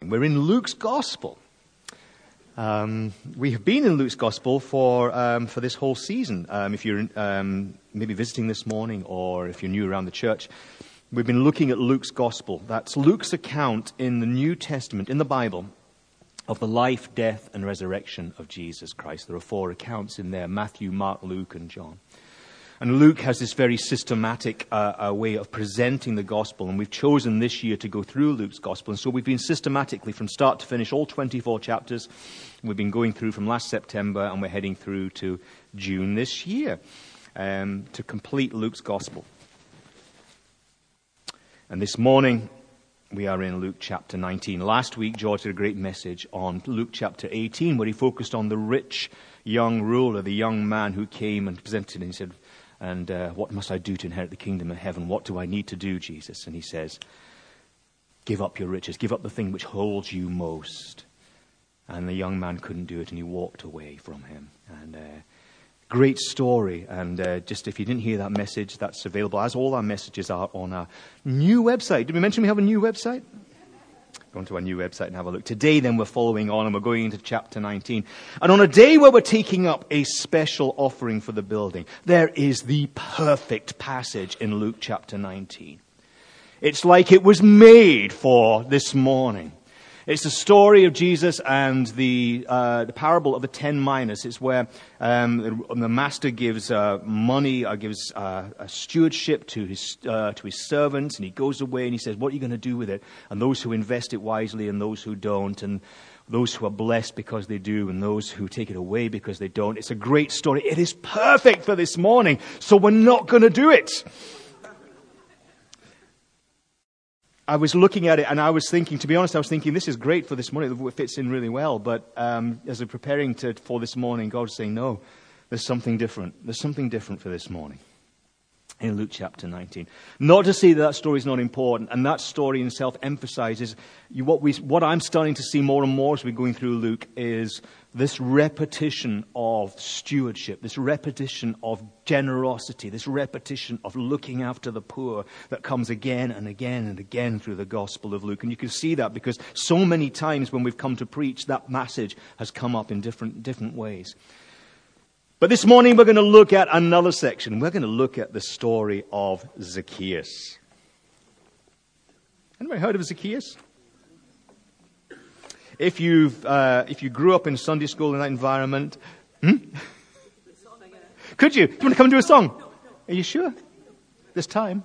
We're in Luke's Gospel. We have been in Luke's Gospel for this whole season. If you're maybe visiting this morning or if you're new around the church, we've been looking at Luke's Gospel. That's Luke's account in the New Testament, in the Bible, of the life, death, and resurrection of Jesus Christ. There are 4 accounts in there: Matthew, Mark, Luke, and John. And Luke has this very systematic way of presenting the gospel, and we've chosen this year to go through Luke's gospel. And so we've been systematically, from start to finish, all 24 chapters. We've been going through from last September, and we're heading through to June this year to complete Luke's gospel. And this morning, we are in Luke chapter 19. Last week, George did a great message on Luke chapter 18, where he focused on the rich young ruler, the young man who came and presented, and he said, "And what must I do to inherit the kingdom of heaven? What do I need to do, Jesus?" And he says, "Give up your riches. Give up the thing which holds you most." And the young man couldn't do it, and he walked away from him. And great story. And just if you didn't hear that message, that's available, as all our messages are, on our new website. Did we mention we have a new website? Go onto our new website and have a look. Today, then, we're following on, and we're going into chapter 19. And on a day where we're taking up a special offering for the building, there is the perfect passage in Luke chapter 19. It's like it was made for this morning. It's the story of Jesus and the parable of the 10 minas. It's where the master gives money, gives a stewardship to his servants, and he goes away and he says, "What are you going to do with it?" And those who invest it wisely and those who don't, and those who are blessed because they do and those who take it away because they don't. It's a great story. It is perfect for this morning, so we're not going to do it. I was looking at it and I was thinking, to be honest, this is great for this morning. It fits in really well. But as we're preparing for this morning, God was saying, no, there's something different. There's something different for this morning in Luke chapter 19. Not to say that story is not important, and that story in itself emphasizes what I'm starting to see more and more as we're going through Luke is this repetition of stewardship, this repetition of generosity, this repetition of looking after the poor that comes again and again and again through the Gospel of Luke. And you can see that because so many times when we've come to preach, that message has come up in different ways. But this morning we're going to look at another section. We're going to look at the story of Zacchaeus. Anybody heard of Zacchaeus? If you grew up in Sunday school in that environment, could you? Do you want to come and do a song? No. Are you sure? This time.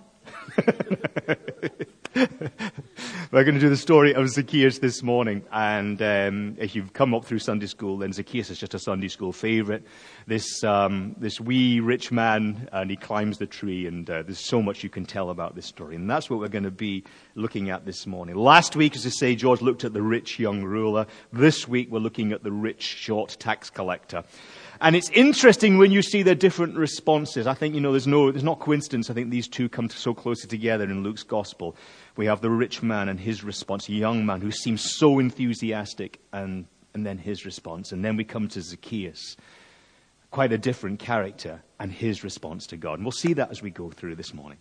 We're going to do the story of Zacchaeus this morning. And if you've come up through Sunday school, then Zacchaeus is just a Sunday school favorite. This wee rich man, and he climbs the tree, and there's so much you can tell about this story. And that's what we're going to be looking at this morning. Last week, as I say, George looked at the rich young ruler. This week, we're looking at the rich short tax collector. And it's interesting when you see their different responses. I think, there's not coincidence. I think these two come so closely together in Luke's gospel. We have the rich man and his response, a young man who seems so enthusiastic, and then his response. And then we come to Zacchaeus, quite a different character, and his response to God. And we'll see that as we go through this morning.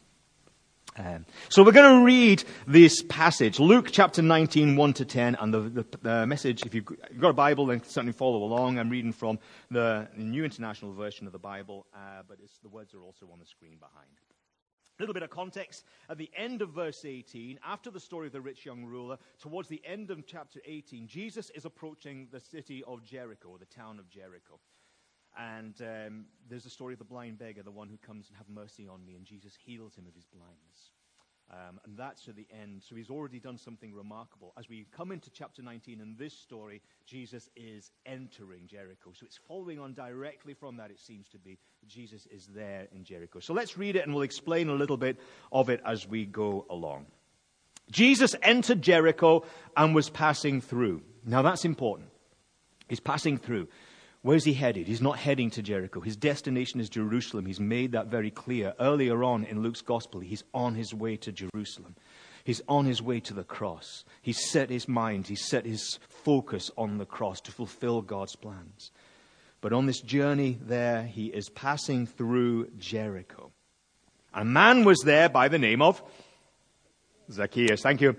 So we're going to read this passage, Luke chapter 19, 1 to 10, and the message, if you've got a Bible, then certainly follow along. I'm reading from the New International Version of the Bible, but the words are also on the screen behind. A little bit of context. At the end of verse 18, after the story of the rich young ruler, towards the end of chapter 18, Jesus is approaching the city of Jericho, the town of Jericho. And there's the story of the blind beggar, the one who comes and have mercy on me, and Jesus heals him of his blindness. And that's at the end. So he's already done something remarkable. As we come into chapter 19 in this story, Jesus is entering Jericho. So it's following on directly from that, it seems to be. Jesus is there in Jericho. So let's read it, and we'll explain a little bit of it as we go along. Jesus entered Jericho and was passing through. Now that's important. He's passing through. Where's he headed? He's not heading to Jericho. His destination is Jerusalem. He's made that very clear. Earlier on in Luke's gospel, he's on his way to Jerusalem. He's on his way to the cross. He's set his mind, he's set his focus on the cross to fulfill God's plans. But on this journey there, he is passing through Jericho. A man was there by the name of Zacchaeus. Thank you.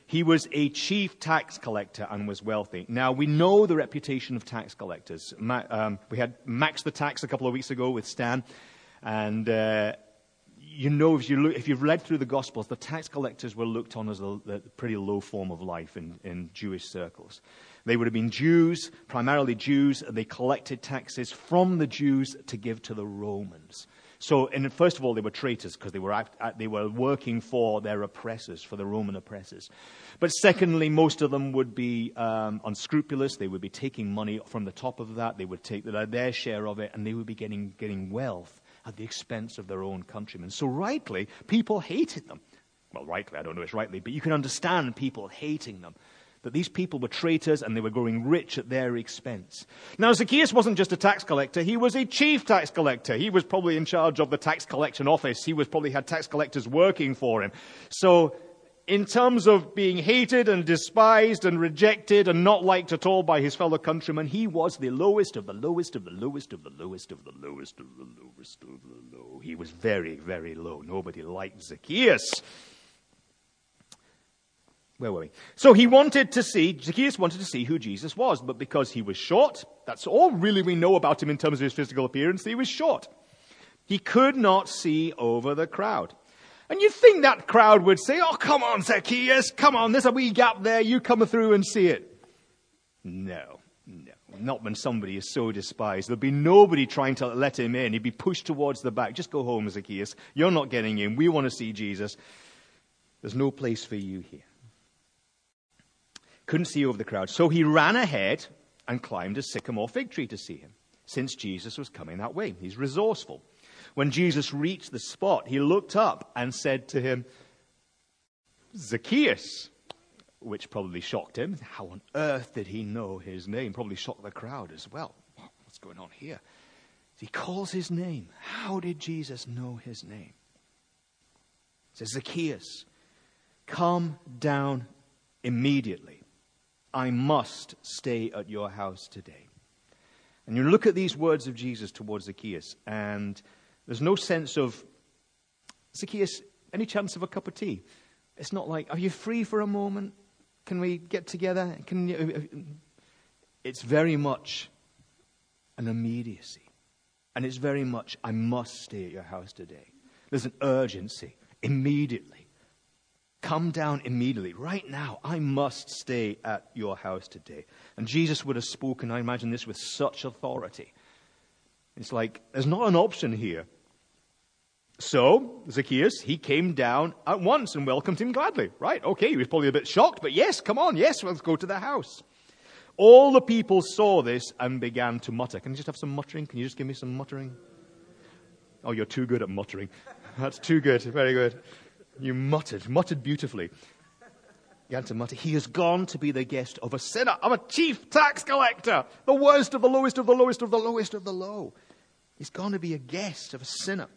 He was a chief tax collector and was wealthy. Now, we know the reputation of tax collectors. We had Max the Tax a couple of weeks ago with Stan. And you know, if you've read through the Gospels, the tax collectors were looked on as a pretty low form of life in Jewish circles. They would have been Jews, primarily Jews. They collected taxes from the Jews to give to the Romans. So, first of all, they were traitors because they were working for their oppressors, for the Roman oppressors. But secondly, most of them would be unscrupulous. They would be taking money from the top of that. They would take their share of it, and they would be getting wealth at the expense of their own countrymen. So rightly, people hated them. Well, rightly, I don't know if it's rightly, but you can understand people hating them. That these people were traitors and they were growing rich at their expense. Now, Zacchaeus wasn't just a tax collector. He was a chief tax collector. He was probably in charge of the tax collection office. He probably had tax collectors working for him. So, in terms of being hated and despised and rejected and not liked at all by his fellow countrymen, he was the lowest of the lowest of the lowest of the lowest of the lowest of the lowest of the low. He was very, very low. Nobody liked Zacchaeus. Where were we? So Zacchaeus wanted to see who Jesus was, but because he was short, that's all really we know about him in terms of his physical appearance, he was short. He could not see over the crowd. And you'd think that crowd would say, oh, come on, Zacchaeus, come on, there's a wee gap there, you come through and see it. No, not when somebody is so despised. There'll be nobody trying to let him in. He'd be pushed towards the back. Just go home, Zacchaeus. You're not getting in. We want to see Jesus. There's no place for you here. Couldn't see over the crowd. So he ran ahead and climbed a sycamore fig tree to see him, since Jesus was coming that way. He's resourceful. When Jesus reached the spot, he looked up and said to him, Zacchaeus, which probably shocked him. How on earth did he know his name? Probably shocked the crowd as well. What's going on here? He calls his name. How did Jesus know his name? He says, Zacchaeus, come down immediately. I must stay at your house today. And you look at these words of Jesus towards Zacchaeus, and there's no sense of, Zacchaeus, any chance of a cup of tea? It's not like, are you free for a moment? Can we get together? It's very much an immediacy. And it's very much, I must stay at your house today. There's an urgency, immediately. Come down immediately, right now. I must stay at your house today. And Jesus would have spoken, I imagine this, with such authority. It's like, there's not an option here. So, Zacchaeus, he came down at once and welcomed him gladly. Right, okay, he was probably a bit shocked, but yes, come on, yes, let's go to the house. All the people saw this and began to mutter. Can you just have some muttering? Can you just give me some muttering? Oh, you're too good at muttering. That's too good, very good. You muttered beautifully. You began to mutter, he has gone to be the guest of a sinner, of a chief tax collector, the worst of the lowest of the lowest of the lowest of the low. He's gone to be a guest of a sinner.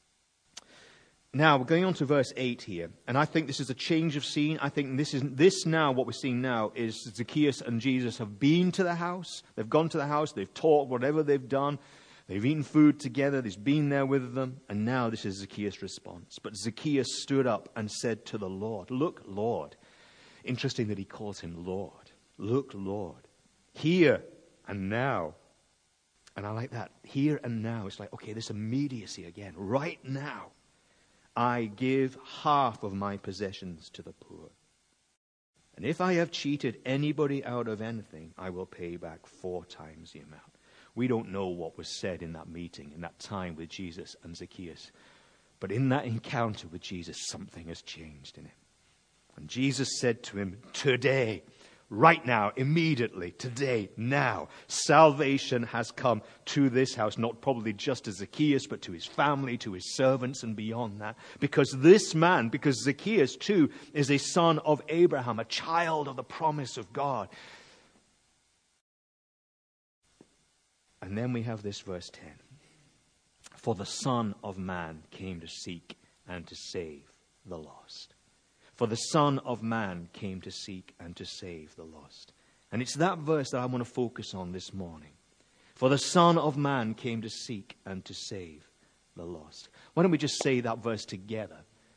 Now, we're going on to verse 8 here, and I think this is a change of scene. I think this now, what we're seeing now, is Zacchaeus and Jesus have been to the house. They've gone to the house, they've talked, whatever they've done. They've eaten food together. He's been there with them. And now this is Zacchaeus' response. But Zacchaeus stood up and said to the Lord, look, Lord. Interesting that he calls him Lord. Look, Lord. Here and now. And I like that. Here and now. It's like, okay, this immediacy again. Right now. I give half of my possessions to the poor. And if I have cheated anybody out of anything, I will pay back 4 times the amount. We don't know what was said in that meeting, in that time with Jesus and Zacchaeus. But in that encounter with Jesus, something has changed in him. And Jesus said to him, today, right now, immediately, today, now, salvation has come to this house. Not probably just to Zacchaeus, but to his family, to his servants, and beyond that. Because Zacchaeus too is a son of Abraham, a child of the promise of God. And then we have this verse 10. For the Son of Man came to seek and to save the lost. For the Son of Man came to seek and to save the lost. And it's that verse that I want to focus on this morning. For the Son of Man came to seek and to save the lost. Why don't we just say that verse together?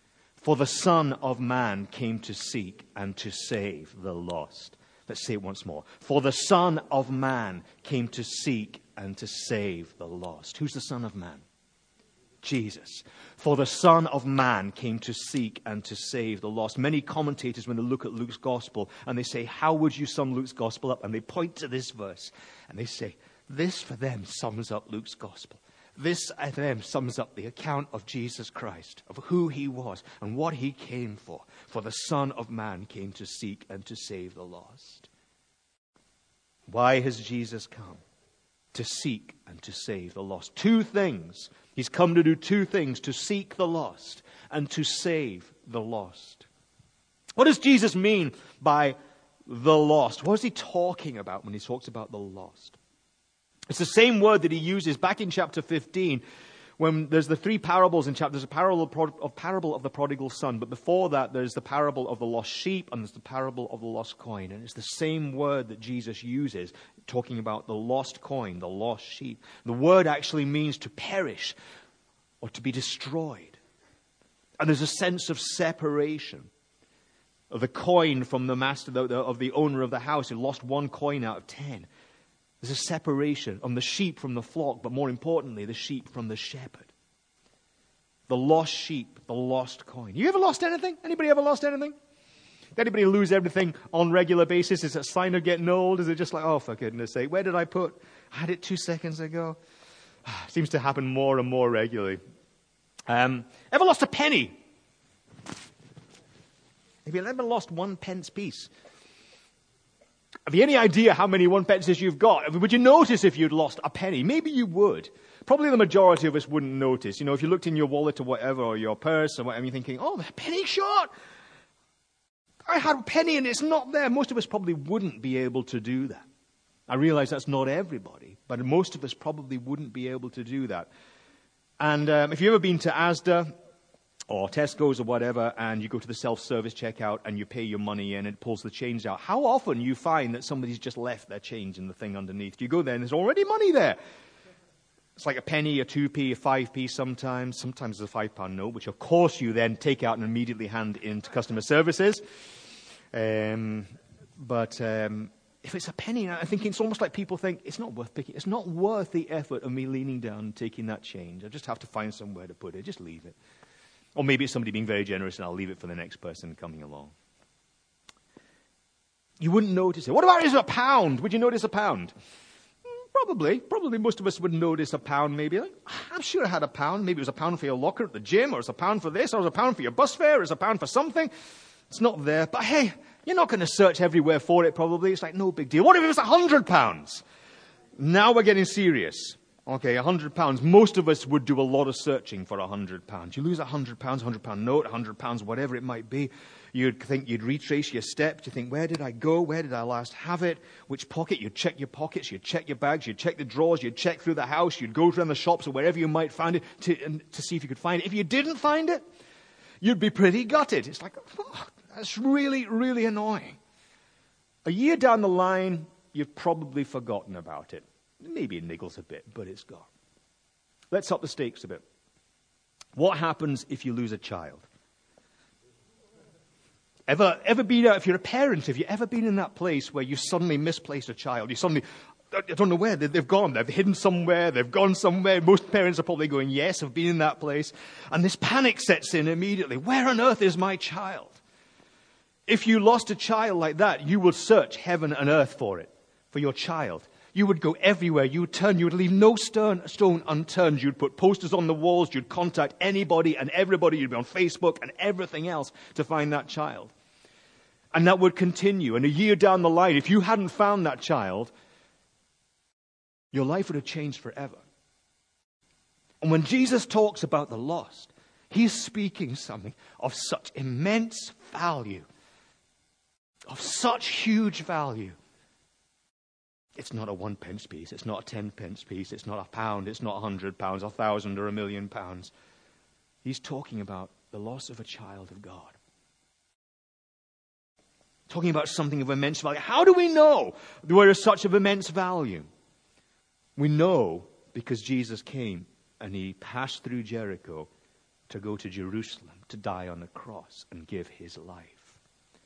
For the Son of Man came to seek and to save the lost. Let's say it once more. For the Son of Man came to seek and to save the lost. Who's the Son of Man? Jesus. For the Son of Man came to seek and to save the lost. Many commentators, when they look at Luke's gospel, and they say, how would you sum Luke's gospel up? And they point to this verse, and they say, this for them sums up Luke's gospel. This for them sums up the account of Jesus Christ, of who he was and what he came for. For the Son of Man came to seek and to save the lost. Why has Jesus come? To seek and to save the lost. Two things. He's come to do two things: to seek the lost and to save the lost. What does Jesus mean by the lost? What is he talking about when he talks about the lost? It's the same word that he uses back in chapter 15 when there's the three parables in chapter. There's a parable of the prodigal son, but before that there's the parable of the lost sheep and there's the parable of the lost coin. And it's the same word that Jesus uses talking about the lost coin, the lost sheep. The word actually means to perish or to be destroyed. And there's a sense of separation of the coin from the master, of the owner of the house who lost one coin out of 10. There's a separation on the sheep from the flock, but more importantly, the sheep from the shepherd. The lost sheep, the lost coin. You ever lost anything? Anybody ever lost anything? Did anybody lose everything on regular basis? Is it a sign of getting old? Is it just like, oh, for goodness sake, where did I put? I had it 2 seconds ago. Seems to happen more and more regularly. Ever lost a penny? Have you ever lost 1 pence piece? Have you any idea how many 1 pences you've got? Would you notice if you'd lost a penny? Maybe you would. Probably the majority of us wouldn't notice. You know, if you looked in your wallet or whatever, or your purse or whatever, you're thinking, oh, the penny short. I had a penny and it's not there. Most of us probably wouldn't be able to do that. I realize that's not everybody, but most of us probably wouldn't be able to do that. And if you've ever been to Asda or Tesco's or whatever, and you go to the self-service checkout and you pay your money in and it pulls the change out, how often you find that somebody's just left their change in the thing underneath? You go there and there's already money there. It's like a penny, a 2p, a 5p sometimes. Sometimes it's a £5 note, which of course you then take out and immediately hand into customer services. But if it's a penny, I think it's almost like people think it's not worth picking. It's not worth the effort of me leaning down and taking that change. I just have to find somewhere to put it. Just leave it. Or maybe it's somebody being very generous and I'll leave it for the next person coming along. You wouldn't notice it. What about is a pound? Would you notice a pound? Probably. Probably most of us would notice a pound maybe. Like, I'm sure I had a pound. Maybe it was a pound for your locker at the gym, or it's a pound for this, or it's a pound for your bus fare, or it's a pound for something. It's not there. But hey, you're not going to search everywhere for it probably. It's like no big deal. What if it was £100? Now we're getting serious. Okay, £100. Most of us would do a lot of searching for £100. You lose £100, £100 note, £100, whatever it might be. You'd think you'd retrace your steps. You think, where did I go? Where did I last have it? Which pocket? You'd check your pockets. You'd check your bags. You'd check the drawers. You'd check through the house. You'd go around the shops or wherever you might find it to see if you could find it. If you didn't find it, you'd be pretty gutted. It's like, oh, that's really, really annoying. A year down the line, you've probably forgotten about it. Maybe it niggles a bit, but it's gone. Let's up the stakes a bit. What happens if you lose a child? Ever been, if you're a parent, have you ever been in that place where you suddenly misplaced a child? You suddenly, I don't know where, they've gone. They've hidden somewhere. They've gone somewhere. Most parents are probably going, yes, I've been in that place. And this panic sets in immediately. Where on earth is my child? If you lost a child like that, you would search heaven and earth for it, for your child. You would go everywhere. You would turn. You would leave no stone unturned. You'd put posters on the walls. You'd contact anybody and everybody. You'd be on Facebook and everything else to find that child. And that would continue. And a year down the line, if you hadn't found that child, your life would have changed forever. And when Jesus talks about the lost, he's speaking something of such immense value, of such huge value. It's not a 1 pence piece. It's not a 10 pence piece. It's not a pound. It's not £100, 1,000 or £1,000,000. He's talking about the loss of a child of God. Talking about something of immense value. How do we know there is such of immense value? We know because Jesus came and he passed through Jericho to go to Jerusalem, to die on a cross and give his life.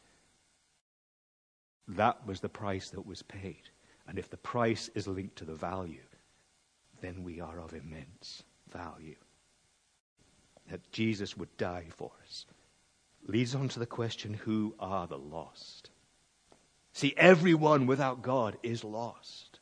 That was the price that was paid. And if the price is linked to the value, then we are of immense value. That Jesus would die for us leads on to the question, who are the lost? See, everyone without God is lost.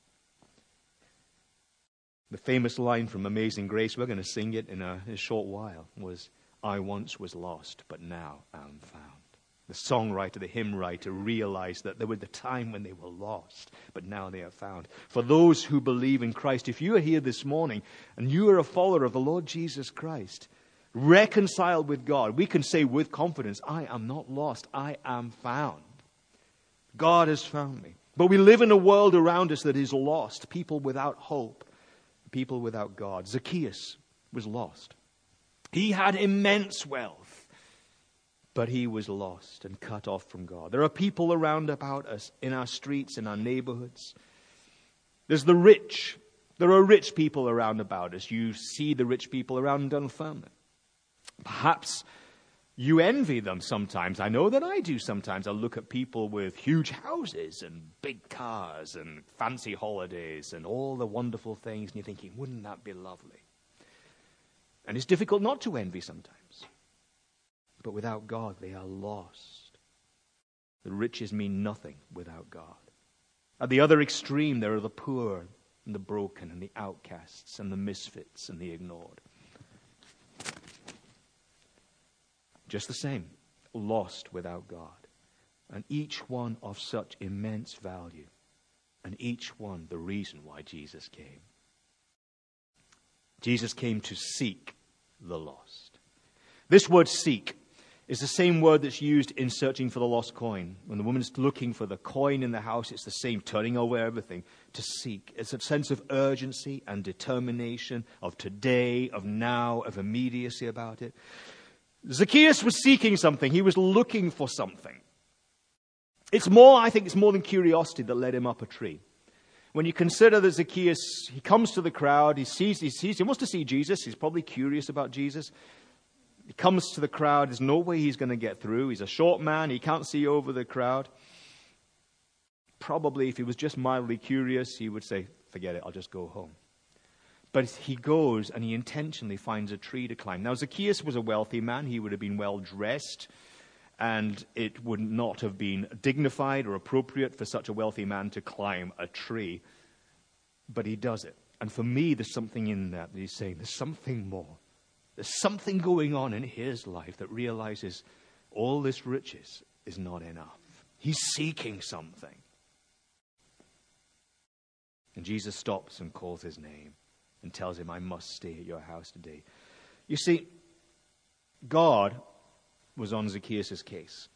The famous line from Amazing Grace, we're going to sing it in a short while, was, I once was lost, but now am found. The songwriter, the hymn writer realized that there was the time when they were lost, but now they are found. For those who believe in Christ, if you are here this morning and you are a follower of the Lord Jesus Christ, reconciled with God, we can say with confidence, I am not lost, I am found. God has found me. But we live in a world around us that is lost, people without hope, people without God. Zacchaeus was lost. He had immense wealth, but he was lost and cut off from God. There are people around about us, in our streets, in our neighborhoods. There's the rich. There are rich people around about us. You see the rich people around Dunfermline. Perhaps you envy them sometimes. I know that I do sometimes. I look at people with huge houses and big cars and fancy holidays and all the wonderful things, and you're thinking, wouldn't that be lovely? And it's difficult not to envy sometimes. But without God, they are lost. The riches mean nothing without God. At the other extreme, there are the poor and the broken and the outcasts and the misfits and the ignored. Just the same, lost without God. And each one of such immense value. And each one the reason why Jesus came. Jesus came to seek the lost. This word seek is the same word that's used in searching for the lost coin. When the woman's looking for the coin in the house, it's the same, turning over everything, to seek. It's a sense of urgency and determination, of today, of now, of immediacy about it. Zacchaeus was seeking something. He was looking for something. I think it's more than curiosity that led him up a tree. When you consider that Zacchaeus, he comes to the crowd, he wants to see Jesus. He's probably curious about Jesus. He comes to the crowd. There's no way he's going to get through. He's a short man. He can't see over the crowd. Probably if he was just mildly curious, he would say, forget it, I'll just go home. But he goes and he intentionally finds a tree to climb. Now, Zacchaeus was a wealthy man. He would have been well dressed. And it would not have been dignified or appropriate for such a wealthy man to climb a tree. But he does it. And for me, there's something in that he's saying, there's something more. There's something going on in his life that realizes all this riches is not enough. He's seeking something. And Jesus stops and calls his name and tells him, I must stay at your house today. You see, God was on Zacchaeus' case.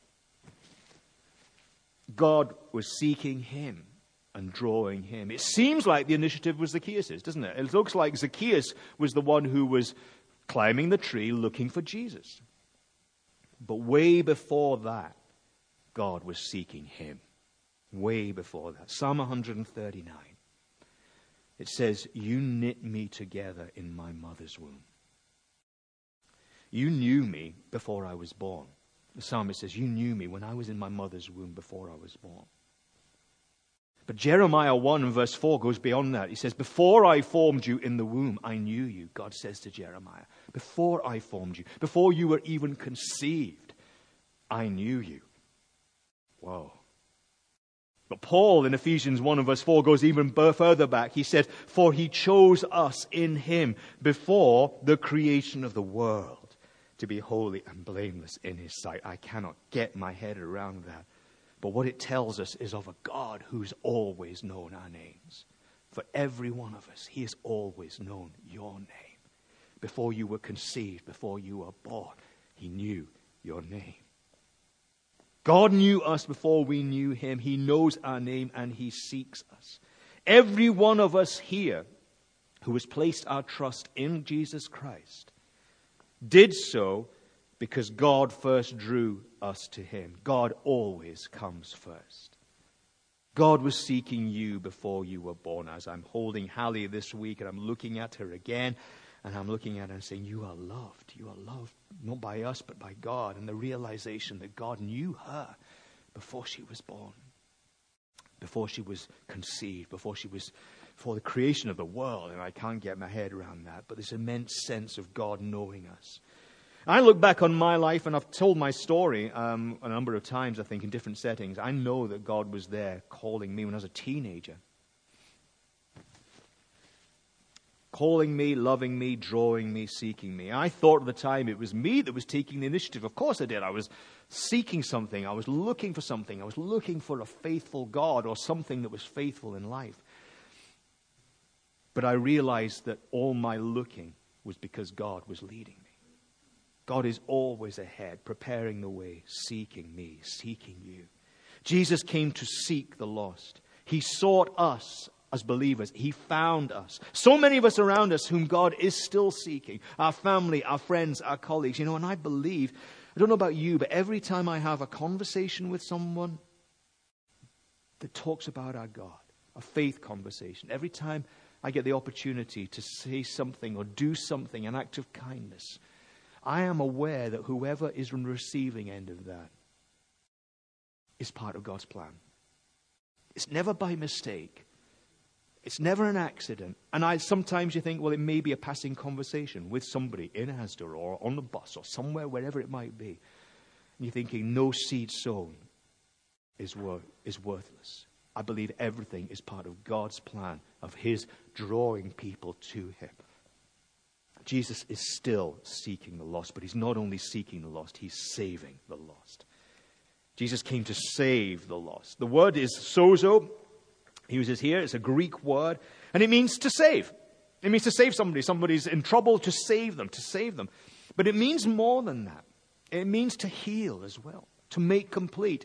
God was seeking him and drawing him. It seems like the initiative was Zacchaeus', doesn't it? It looks like Zacchaeus was the one who was climbing the tree looking for Jesus. But way before that, God was seeking him. Way before that. Psalm 139. It says, you knit me together in my mother's womb. You knew me before I was born. The psalmist says, you knew me when I was in my mother's womb before I was born. But Jeremiah 1 and verse 4 goes beyond that. He says, before I formed you in the womb, I knew you. God says to Jeremiah, before I formed you, before you were even conceived, I knew you. Whoa. But Paul in Ephesians 1 and verse 4 goes even further back. He said, for he chose us in him before the creation of the world to be holy and blameless in his sight. I cannot get my head around that. But what it tells us is of a God who's always known our names. For every one of us, he has always known your name. Before you were conceived, before you were born, he knew your name. God knew us before we knew him. He knows our name and he seeks us. Every one of us here who has placed our trust in Jesus Christ did so because God first drew us to him. God always comes first. God was seeking you before you were born. As I'm holding Hallie this week and I'm looking at her again, And I'm looking at her and saying, you are loved. You are loved, not by us, but by God. And the realization that God knew her before she was born, before she was conceived, before the creation of the world. And I can't get my head around that. But this immense sense of God knowing us. I look back on my life, and I've told my story a number of times, I think, in different settings. I know that God was there calling me when I was a teenager. Calling me, loving me, drawing me, seeking me. I thought at the time it was me that was taking the initiative. Of course I did. I was seeking something. I was looking for something. I was looking for a faithful God or something that was faithful in life. But I realized that all my looking was because God was leading me. God is always ahead, preparing the way, seeking me, seeking you. Jesus came to seek the lost. He sought us as believers. He found us. So many of us around us whom God is still seeking. Our family, our friends, our colleagues. You know, and I believe, I don't know about you, but every time I have a conversation with someone that talks about our God, a faith conversation, every time I get the opportunity to say something or do something, an act of kindness, I am aware that whoever is on the receiving end of that is part of God's plan. It's never by mistake. It's never an accident. And sometimes you think, well, it may be a passing conversation with somebody in Asda or on the bus or somewhere, wherever it might be. And you're thinking, no seed sown is worthless. I believe everything is part of God's plan of his drawing people to him. Jesus is still seeking the lost, but he's not only seeking the lost, he's saving the lost. Jesus came to save the lost. The word is sozo. He uses here. It's a Greek word, and it means to save. It means to save somebody. Somebody's in trouble, to save them, to save them. But it means more than that. It means to heal as well, to make complete.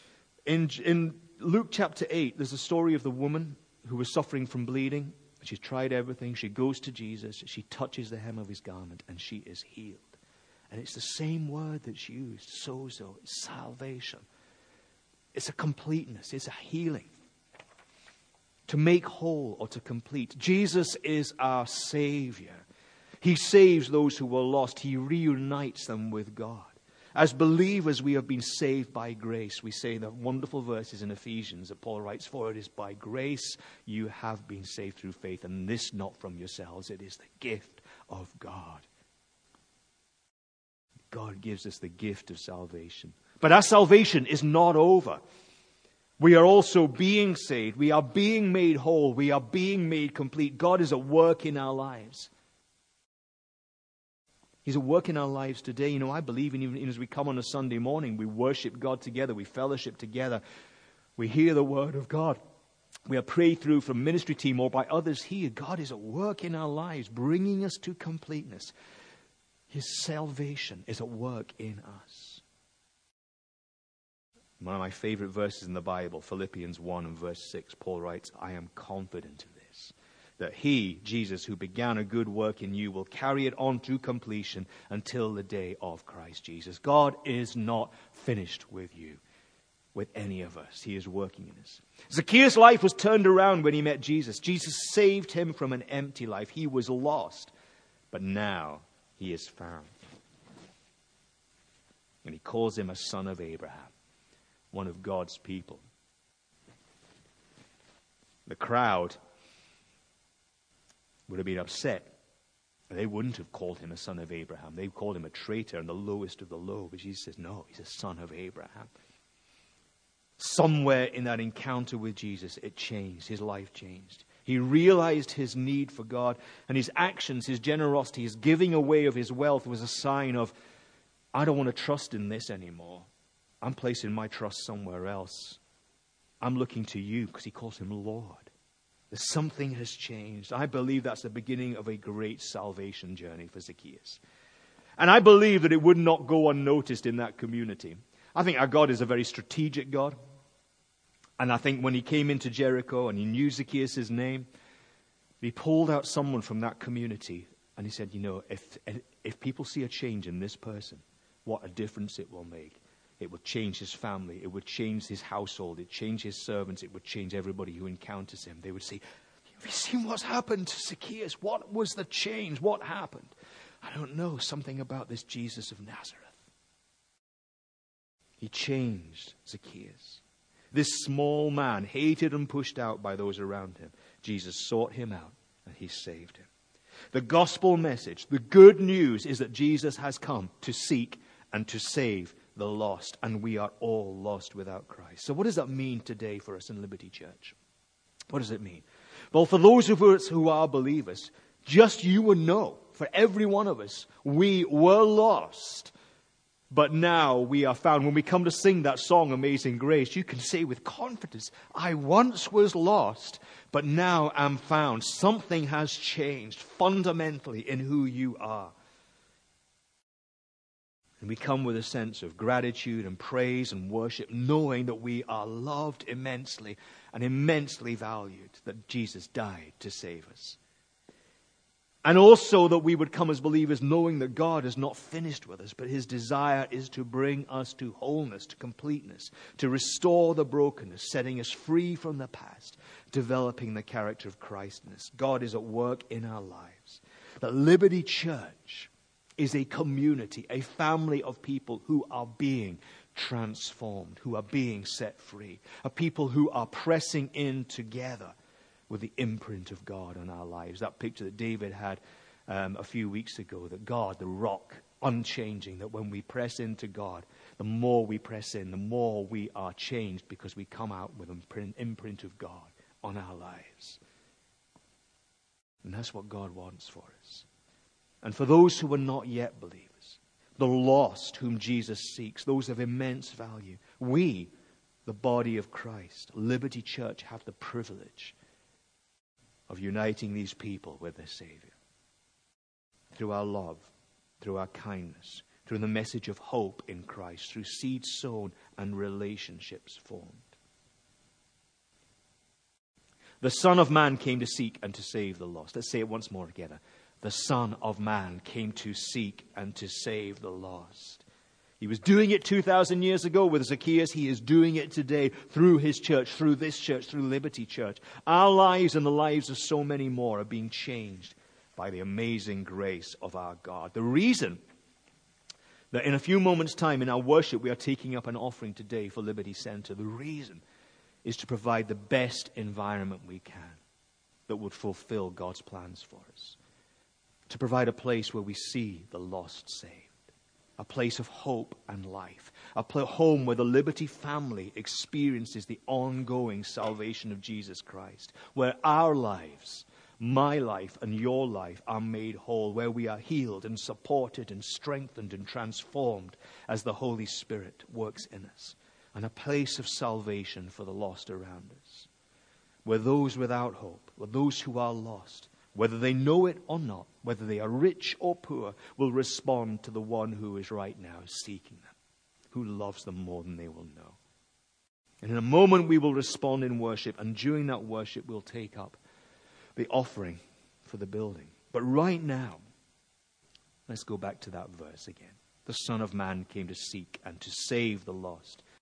In Luke chapter 8, there's a story of the woman who was suffering from bleeding. She's tried everything. She goes to Jesus. She touches the hem of his garment, and she is healed. And it's the same word that's used, sozo, it's salvation. It's a completeness. It's a healing. To make whole or to complete. Jesus is our Savior. He saves those who were lost. He reunites them with God. As believers, we have been saved by grace. We say the wonderful verses in Ephesians that Paul writes, for it is by grace you have been saved through faith, and this not from yourselves. It is the gift of God. God gives us the gift of salvation. But our salvation is not over. We are also being saved. We are being made whole. We are being made complete. God is at work in our lives. He's at work in our lives today. You know, I believe even as we come on a Sunday morning, we worship God together. We fellowship together. We hear the word of God. We are prayed through from ministry team or by others here. God is at work in our lives, bringing us to completeness. His salvation is at work in us. One of my favorite verses in the Bible, Philippians 1 and verse 6, Paul writes, I am confident of this, that he, Jesus, who began a good work in you, will carry it on to completion until the day of Christ Jesus. God is not finished with you, with any of us. He is working in us. Zacchaeus' life was turned around when he met Jesus. Jesus saved him from an empty life. He was lost, but now he is found. And he calls him a son of Abraham, one of God's people. The crowd would have been upset. They wouldn't have called him a son of Abraham. They called him a traitor and the lowest of the low. But Jesus says, no, he's a son of Abraham. Somewhere in that encounter with Jesus, it changed. His life changed. He realized his need for God, and his actions, his generosity, his giving away of his wealth was a sign of, I don't want to trust in this anymore. I'm placing my trust somewhere else. I'm looking to you, because he calls him Lord. There's something has changed. I believe that's the beginning of a great salvation journey for Zacchaeus. And I believe that it would not go unnoticed in that community. I think our God is a very strategic God. And I think when he came into Jericho and he knew Zacchaeus' name, he pulled out someone from that community and he said, you know, if people see a change in this person, what a difference it will make. It would change his family. It would change his household. It would change his servants. It would change everybody who encounters him. They would say, Have you seen what's happened to Zacchaeus? What was the change? What happened? I don't know. Something about this Jesus of Nazareth. He changed Zacchaeus. This small man, hated and pushed out by those around him. Jesus sought him out and he saved him. The gospel message, the good news, is that Jesus has come to seek and to save the lost, and we are all lost without Christ. So what does that mean today for us in Liberty Church? What does it mean? Well, for those of us who are believers, just you would know, for every one of us, we were lost, but now we are found. When we come to sing that song, Amazing Grace, you can say with confidence, I once was lost, but now am found. Something has changed fundamentally in who you are. And we come with a sense of gratitude and praise and worship, knowing that we are loved immensely and immensely valued, that Jesus died to save us. And also that we would come as believers knowing that God is not finished with us, but his desire is to bring us to wholeness, to completeness, to restore the brokenness, setting us free from the past, developing the character of Christ in us. God is at work in our lives. That Liberty Church is a community, a family of people who are being transformed, who are being set free, a people who are pressing in together with the imprint of God on our lives. That picture that David had a few weeks ago, that God, the rock, unchanging, that when we press into God, the more we press in, the more we are changed because we come out with an imprint of God on our lives. And that's what God wants for us. And for those who are not yet believers, the lost whom Jesus seeks, those of immense value, we, the body of Christ, Liberty Church, have the privilege of uniting these people with their Savior. Through our love, through our kindness, through the message of hope in Christ, through seeds sown and relationships formed. The Son of Man came to seek and to save the lost. Let's say it once more together. The Son of Man came to seek and to save the lost. He was doing it 2,000 years ago with Zacchaeus. He is doing it today through his church, through this church, through Liberty Church. Our lives and the lives of so many more are being changed by the amazing grace of our God. The reason that in a few moments' time in our worship we are taking up an offering today for Liberty Center, the reason is to provide the best environment we can that would fulfill God's plans for us. To provide a place where we see the lost saved. A place of hope and life. A home where the Liberty family experiences the ongoing salvation of Jesus Christ. Where our lives, my life and your life, are made whole. Where we are healed and supported and strengthened and transformed as the Holy Spirit works in us. And a place of salvation for the lost around us. Where those without hope, where those who are lost, whether they know it or not, whether they are rich or poor, will respond to the one who is right now seeking them, who loves them more than they will know. And in a moment we will respond in worship, and during that worship we'll take up the offering for the building. But right now, let's go back to that verse again. The Son of Man came to seek and to save the lost.